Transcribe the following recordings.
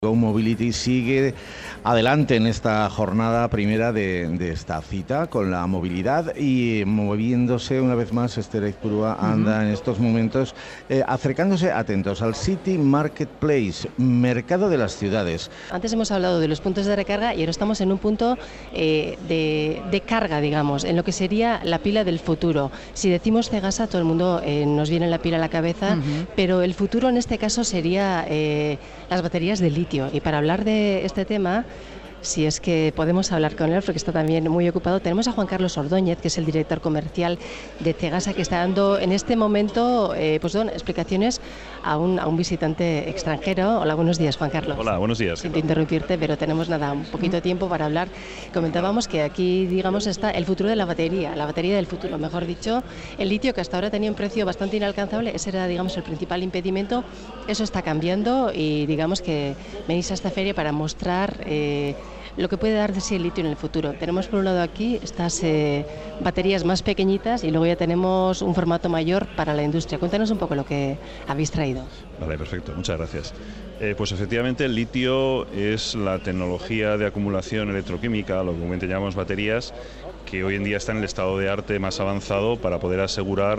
Go Mobility sigue adelante en esta jornada primera de esta cita con la movilidad y moviéndose una vez más. Esther Aizpurua anda en estos momentos acercándose, atentos, al City Marketplace, mercado de las ciudades. Antes hemos hablado de los puntos de recarga y ahora estamos en un punto de carga, digamos, en lo que sería la pila del futuro. Si decimos Cegasa, todo el mundo nos viene la pila a la cabeza, pero el futuro en este caso sería las baterías de litio. Y para hablar de este tema, si es que podemos hablar con él, porque está también muy ocupado, tenemos a Juan Carlos Ordóñez, que es el director comercial de Cegasa, que está dando en este momento explicaciones a un visitante extranjero. Hola, buenos días, Juan Carlos. Hola, buenos días. Sin interrumpirte, pero tenemos un poquito de tiempo para hablar. Comentábamos que aquí, digamos, está el futuro de la batería del futuro, mejor dicho. El litio, que hasta ahora tenía un precio bastante inalcanzable, ese era, digamos, el principal impedimento. Eso está cambiando y digamos que venís a esta feria para mostrar lo que puede dar de sí el litio en el futuro. Tenemos por un lado aquí estas baterías más pequeñitas y luego ya tenemos un formato mayor para la industria. Cuéntanos un poco lo que habéis traído. Vale, perfecto, muchas gracias. Pues efectivamente el litio es la tecnología de acumulación electroquímica, lo que comúnmente llamamos baterías, que hoy en día está en el estado de arte más avanzado para poder asegurar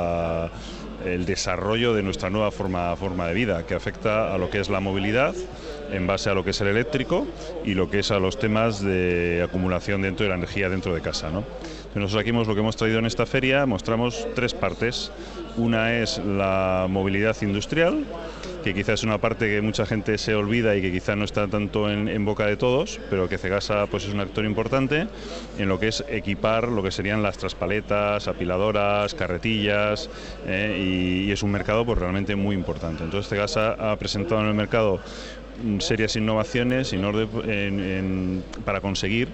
el desarrollo de nuestra nueva forma de vida, que afecta a lo que es la movilidad en base a lo que es el eléctrico y lo que es a los temas de acumulación dentro de la energía dentro de casa, ¿no? Nosotros aquí lo que hemos traído en esta feria, mostramos tres partes. Una es la movilidad industrial, que quizás es una parte que mucha gente se olvida y que quizás no está tanto en boca de todos, pero que Cegasa pues es un actor importante en lo que es equipar lo que serían las traspaletas, apiladoras, carretillas, y es un mercado pues realmente muy importante. Entonces Cegasa ha presentado en el mercado serias innovaciones para conseguir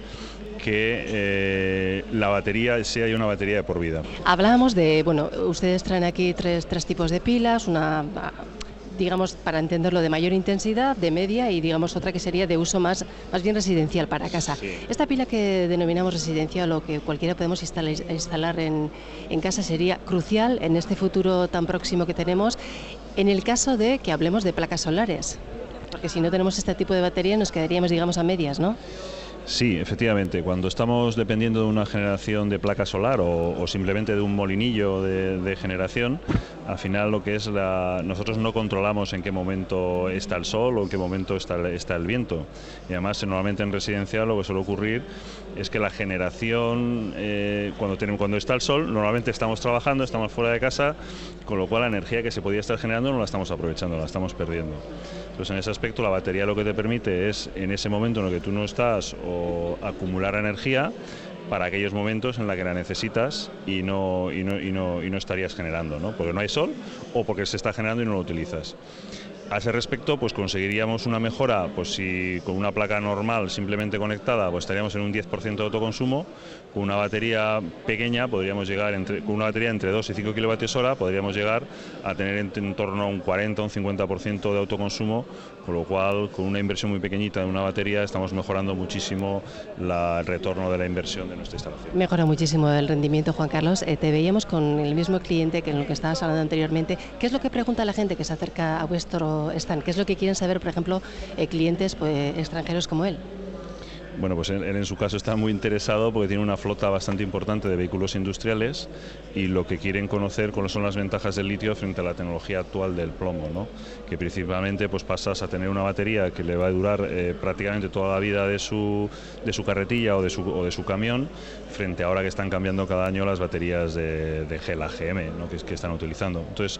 que la batería sea una batería de por vida. Hablábamos de, ustedes traen aquí tres tipos de pilas, una, digamos, para entenderlo, de mayor intensidad, de media y, digamos, otra que sería de uso más bien residencial para casa. Sí. Esta pila que denominamos residencial o que cualquiera podemos instalar en casa sería crucial en este futuro tan próximo que tenemos, en el caso de que hablemos de placas solares, porque si no tenemos este tipo de batería nos quedaríamos, digamos, a medias, ¿no? Sí, efectivamente. Cuando estamos dependiendo de una generación de placa solar o simplemente de un molinillo de generación, al final lo que es nosotros no controlamos en qué momento está el sol o en qué momento está el viento. Y además, normalmente en residencial lo que suele ocurrir es que la generación, cuando está el sol, normalmente estamos trabajando, estamos fuera de casa, con lo cual la energía que se podía estar generando no la estamos aprovechando, la estamos perdiendo. Entonces, en ese aspecto, la batería lo que te permite es, en ese momento en el que tú no estás, o acumular energía para aquellos momentos en los que la necesitas y no estarías generando, ¿no? Porque no hay sol o porque se está generando y no lo utilizas. A ese respecto, pues conseguiríamos una mejora, pues si con una placa normal simplemente conectada, pues estaríamos en un 10% de autoconsumo. Con una batería pequeña podríamos llegar, con una batería entre 2 y 5 kWh, podríamos llegar a tener en torno a un 40 o un 50% de autoconsumo, con lo cual, con una inversión muy pequeñita en una batería, estamos mejorando muchísimo el retorno de la inversión de nuestra instalación. Mejora muchísimo el rendimiento, Juan Carlos. Te veíamos con el mismo cliente que en lo que estabas hablando anteriormente. ¿Qué es lo que pregunta la gente que se acerca a vuestro stand? ¿Qué es lo que quieren saber, por ejemplo, clientes extranjeros como él? Bueno, pues él en su caso está muy interesado porque tiene una flota bastante importante de vehículos industriales y lo que quieren conocer cuáles son las ventajas del litio frente a la tecnología actual del plomo, ¿no? Que principalmente pues pasas a tener una batería que le va a durar prácticamente toda la vida de su carretilla o de su camión, frente a ahora que están cambiando cada año las baterías de gel AGM, ¿no? que están utilizando. Entonces,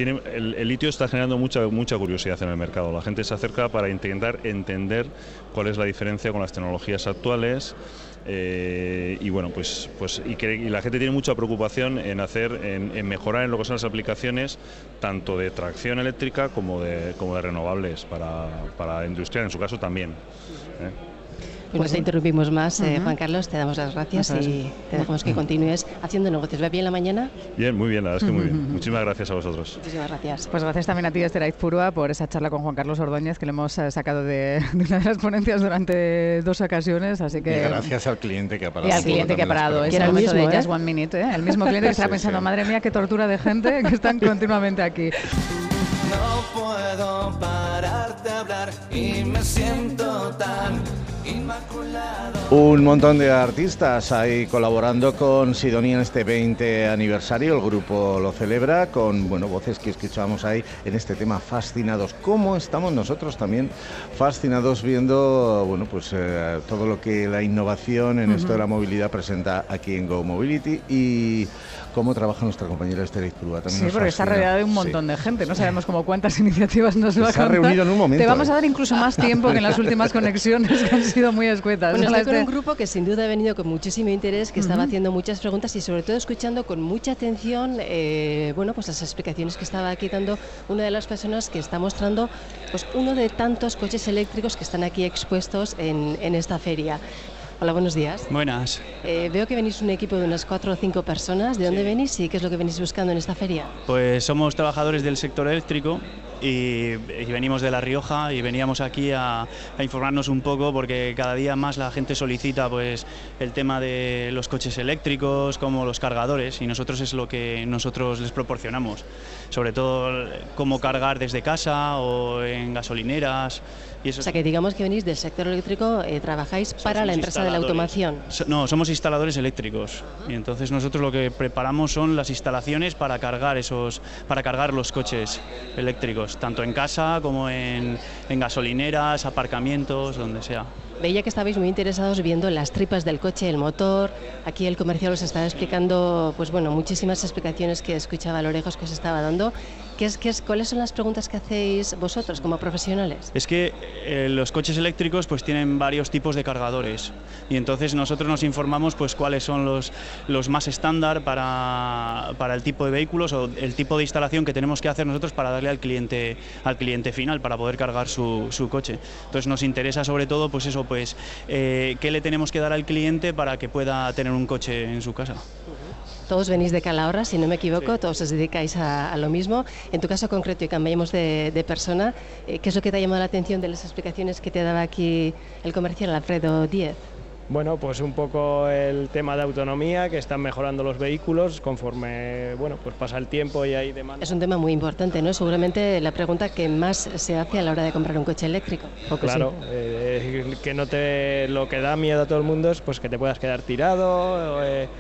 el litio está generando mucha curiosidad en el mercado. La gente se acerca para intentar entender cuál es la diferencia con las tecnologías actuales, y bueno, y la gente tiene mucha preocupación en mejorar en lo que son las aplicaciones tanto de tracción eléctrica como de renovables para la industria, en su caso también. Pues te interrumpimos más, Juan Carlos, te damos las gracias y te dejamos que continúes haciendo negocios. ¿Va bien la mañana? Bien, muy bien, la verdad es que muy bien. Muchísimas gracias a vosotros. Muchísimas gracias. Pues gracias también a ti, Esther Aizpurua, por esa charla con Juan Carlos Ordóñez, que le hemos sacado de una de las ponencias durante 2 ocasiones, así que... Y gracias al cliente que ha parado. Y al cliente que ha parado, es el momento de Just One Minute, el mismo cliente que estará pensando, madre mía, qué tortura de gente que están continuamente aquí. No puedo parar de hablar. y me siento tan inmaculado. Un montón de artistas ahí colaborando con Sidonia en este 20 aniversario. El grupo lo celebra con, bueno, voces que escuchábamos ahí en este tema, fascinados. ¿Cómo estamos nosotros también fascinados viendo, bueno, pues todo lo que la innovación en esto de la movilidad presenta aquí en Go Mobility y cómo trabaja nuestra compañera Esther Ipurúa? Sí, porque está rodeada de un montón de gente. No sabemos como cuántas iniciativas nos va a contar. Se ha reunido en un momento. Te vamos a dar incluso más tiempo que en las últimas conexiones que han sido muy escuetas. Bueno, estoy con un grupo que sin duda ha venido con muchísimo interés, que estaba haciendo muchas preguntas y sobre todo escuchando con mucha atención bueno, pues las explicaciones que estaba aquí dando una de las personas que está mostrando pues uno de tantos coches eléctricos que están aquí expuestos en esta feria. Hola, buenos días. Buenas. Veo que venís un equipo de unas 4 o 5 personas. ¿De dónde venís y qué es lo que venís buscando en esta feria? Pues somos trabajadores del sector eléctrico y venimos de La Rioja y veníamos aquí a informarnos un poco porque cada día más la gente solicita pues el tema de los coches eléctricos como los cargadores y nosotros es lo que nosotros les proporcionamos, sobre todo cómo cargar desde casa o en gasolineras. Y eso. O sea que digamos que venís del sector eléctrico, trabajáis para la empresa de la automoción. No, somos instaladores eléctricos y entonces nosotros lo que preparamos son las instalaciones para cargar los coches eléctricos, tanto en casa como en gasolineras, aparcamientos, donde sea. Veía que estabais muy interesados viendo las tripas del coche, el motor. Aquí el comercial os estaba explicando, pues bueno, muchísimas explicaciones que escuchaba a lo lejos que os estaba dando. ¿Cuáles son las preguntas que hacéis vosotros como profesionales? Es que los coches eléctricos pues tienen varios tipos de cargadores y entonces nosotros nos informamos pues cuáles son los más estándar para el tipo de vehículos o el tipo de instalación que tenemos que hacer nosotros para darle al cliente final para poder cargar su coche. Entonces nos interesa sobre todo pues eso, pues qué le tenemos que dar al cliente para que pueda tener un coche en su casa. Todos venís de Calahorra, si no me equivoco, sí. Todos os dedicáis a lo mismo. En tu caso concreto, y cambiamos de persona, ¿qué es lo que te ha llamado la atención de las explicaciones que te daba aquí el comercial Alfredo Díez? Bueno, pues un poco el tema de autonomía, que están mejorando los vehículos conforme, bueno, pues pasa el tiempo y hay demanda. Es un tema muy importante, ¿no? Seguramente la pregunta que más se hace a la hora de comprar un coche eléctrico. Claro, sí. Que lo que da miedo a todo el mundo es pues que te puedas quedar tirado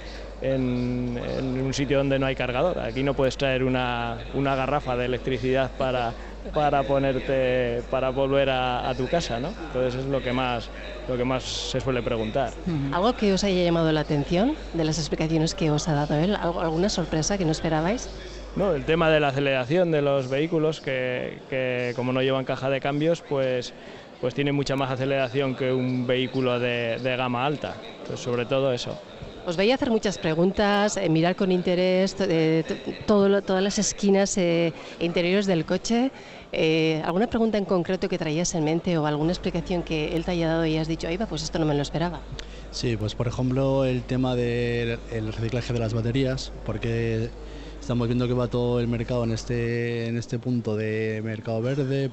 en un sitio donde no hay cargador. Aquí no puedes traer una garrafa de electricidad para ponerte, para volver a tu casa, ¿no? Entonces es lo que más se suele preguntar. ¿Algo que os haya llamado la atención de las explicaciones que os ha dado él? ¿Alguna sorpresa que no esperabais? No, el tema de la aceleración de los vehículos, que como no llevan caja de cambios, pues tiene mucha más aceleración que un vehículo de gama alta. Entonces, sobre todo eso. Os veía hacer muchas preguntas, mirar con interés todas las esquinas e interiores del coche. ¿Alguna pregunta en concreto que traías en mente o alguna explicación que él te haya dado y has dicho, pues esto no me lo esperaba? Sí, pues por ejemplo el tema del reciclaje de las baterías, porque estamos viendo que va todo el mercado en este punto de mercado verde,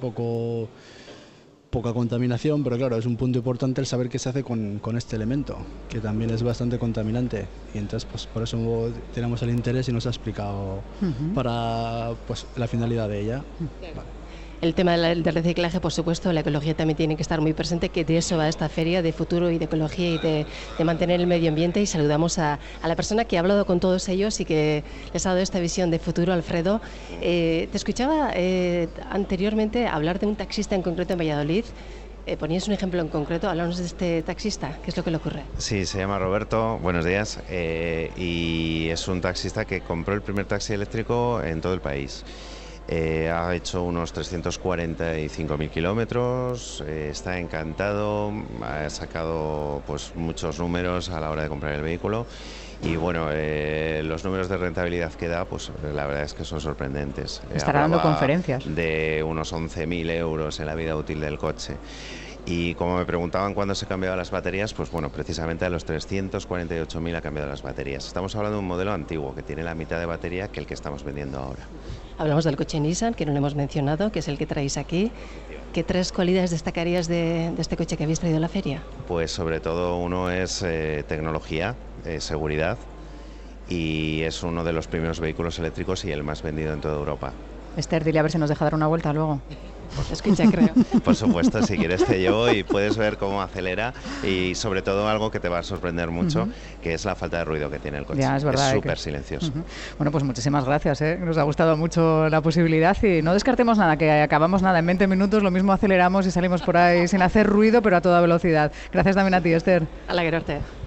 poca contaminación, pero claro, es un punto importante el saber qué se hace con este elemento, que también es bastante contaminante, y entonces pues por eso tenemos el interés y nos ha explicado para pues la finalidad de ella. El tema del reciclaje, por supuesto, la ecología también tiene que estar muy presente, que de eso va esta feria de futuro y de ecología y de mantener el medio ambiente, y saludamos a la persona que ha hablado con todos ellos y que les ha dado esta visión de futuro, Alfredo. Te escuchaba anteriormente hablar de un taxista en concreto en Valladolid. Ponías un ejemplo en concreto, háblanos de este taxista, ¿qué es lo que le ocurre? Sí, se llama Roberto, buenos días, y es un taxista que compró el primer taxi eléctrico en todo el país. Ha hecho unos 345.000 kilómetros, está encantado, ha sacado pues muchos números a la hora de comprar el vehículo y bueno, los números de rentabilidad que da, pues la verdad es que son sorprendentes. Estará dando conferencias. De unos 11.000 euros en la vida útil del coche. Y como me preguntaban cuándo se cambiaban las baterías, pues bueno, precisamente a los 348.000 ha cambiado las baterías. Estamos hablando de un modelo antiguo que tiene la mitad de batería que el que estamos vendiendo ahora. Hablamos del coche Nissan, que no lo hemos mencionado, que es el que traéis aquí. ¿Qué 3 cualidades destacarías de este coche que habéis traído a la feria? Pues sobre todo uno es tecnología, seguridad, y es uno de los primeros vehículos eléctricos y el más vendido en toda Europa. Esther, dile a ver si nos deja dar una vuelta luego. Escucha, creo. Por supuesto, si quieres te llevo y puedes ver cómo acelera y sobre todo algo que te va a sorprender mucho, que es la falta de ruido que tiene el coche. Ya, es verdad. Es súper silencioso. Bueno, pues muchísimas gracias, nos ha gustado mucho la posibilidad y no descartemos nada, que acabamos nada, en 20 minutos lo mismo aceleramos y salimos por ahí sin hacer ruido, pero a toda velocidad. Gracias también a ti, Esther. A la Gerarte.